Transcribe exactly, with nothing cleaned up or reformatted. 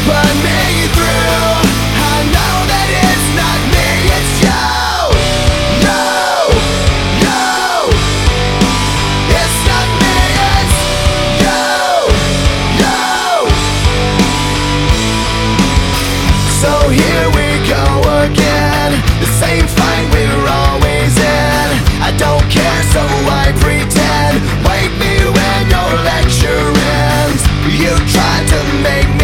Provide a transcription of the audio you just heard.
put me through. I know that it's not me, it's you. No, no, it's not me, it's you, you. So here we go again, the same fight we're always in. I don't care, so I pretend. Wake me when your lecture ends. You tried to make me